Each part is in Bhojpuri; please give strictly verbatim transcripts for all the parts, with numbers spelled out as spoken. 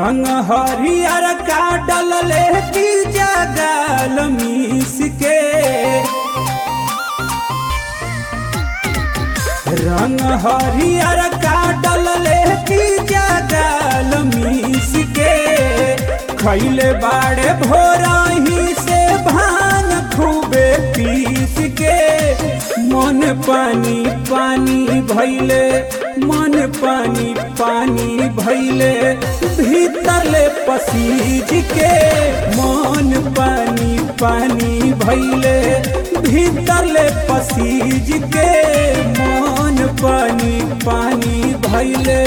रंग हरियर का डलले की जगल मीस के रंग हरियर का डलले की जगल मीस के खैले बाड़े भोरही से भांग खूबे पीस के मन पानी पानी भैले मन पानी पानी भैले भीतरले पसीज के मन पानी पानी भैले भीतरले पसीज के मन पानी पानी भैले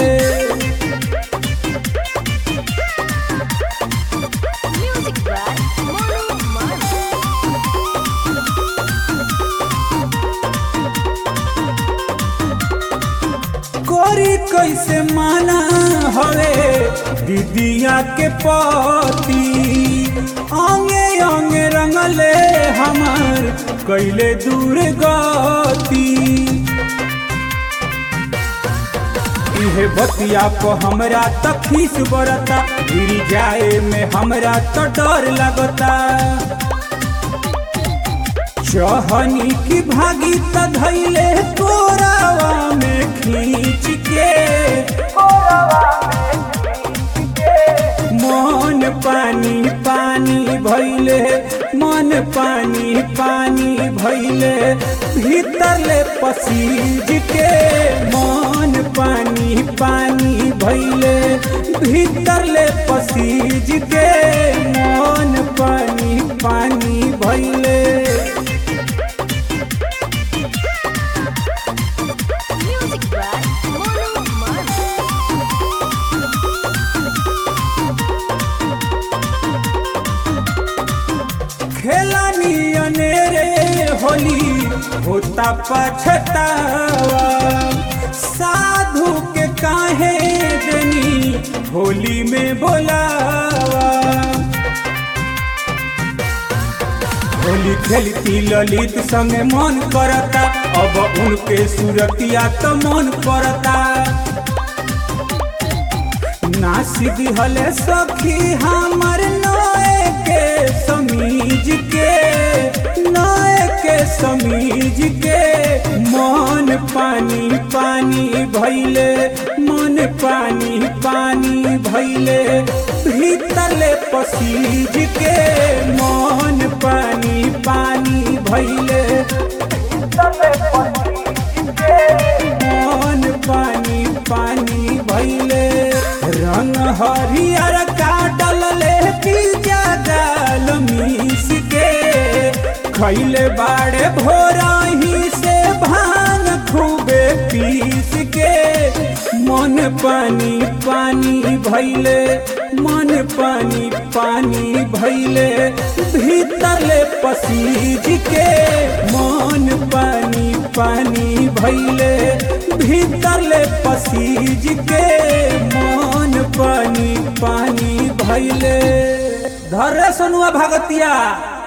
कोरी कैसे माना हवे दीदिया के पति अंगे अंगे रंगले हमार कैले दूर गति इहे बतिया को हमरा त खीस बरता गिर जाए में हमरा तो डर लगता चहनी की भागी त धैले कोरावा में खींच के मन पानी पानी भैले मन पानी पानी भैले भीतरले पसीज के मन पानी पानी भैले भीतरले पसीज के मन पानी पानी भैले खेलानी अनेरे होली होता पछतावा साधु के काहे देनी होली में बोलावा होली खेलती ललित संगे मन करता अब उनके सुरतिया तो मन पड़ता नासिद हले सखी हमर नए के समीज के नए के समीज के मन पानी पानी भैले मन पानी पानी भैले भीतरले पसीज के मन पानी पानी भैले मन पानी पानी भैले रंग हरियर का डलले की जगल मीस के खैले बाड़े भोरही से भांग खूबे पीस के मन पानी पानी भैले मन पानी पानी भैले भीतरले पसीज के मन पानी पानी भैले भीतरले पसीज के मन पानी पानी भैले धरे सोनुआ भगतिया।